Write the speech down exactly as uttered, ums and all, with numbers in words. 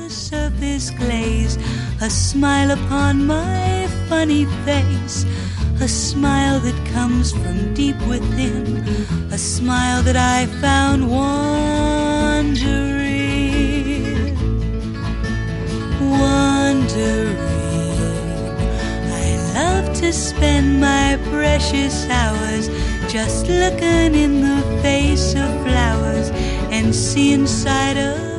surface glaze, a smile upon my funny face, a smile that comes from deep within, a smile that I found wandering, wandering. I love to spend my precious hours just looking in the face of flowers and see inside of